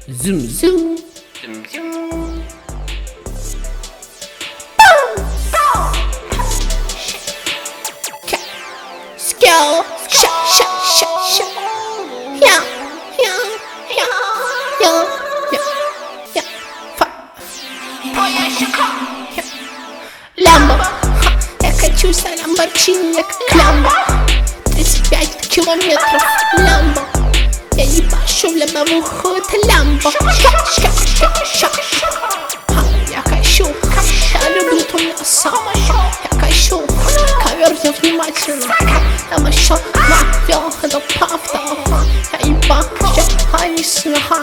Зум-зум. Скел. Ша-ша-ша-ша. Я. Лямбо. Я качусь на ламборджини, я как лямбо. 35 километров лямбо. Я ебашу в лобовуху, это лямбо. Я качу, я люблю то мясо. Я качу, ковер невнимательно. Я мощу, навел, это правда. Я ебашу, а не смеха.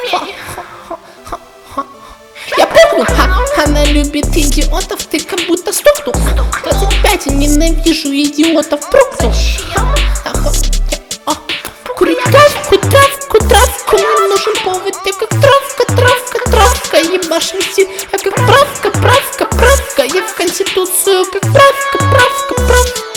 Я прыгну, она любит идиотов, ты как будто стукнул. 25, я ненавижу идиотов, прыгнул. Курить травку, мне нужен повод. Я как травка, ебашимся. Я как правка, я в конституцию, как правка.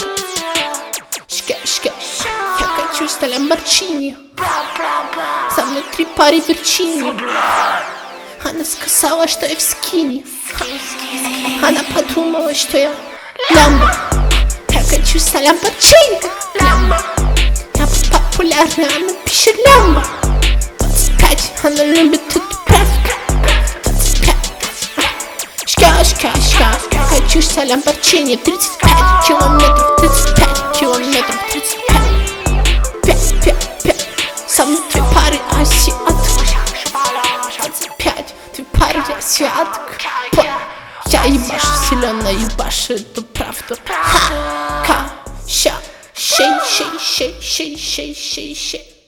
Шке, я качусь на ламборджини. Со мной 3 пары верчини. Она сказала, что я в скине. Она подумала, что я лямбо. Я качусь на ламборджини, как лямбо. Я популярная, она пишет лямбо. 25, она любит эту правку. 25, шка, качусь на ламборджини. 35 километров, 5. Со мной 3 пары азиаток. 25, 2 пары азиаток. Я ебашу силёно, ебашу эту правду. Ха, ка, ща, шей.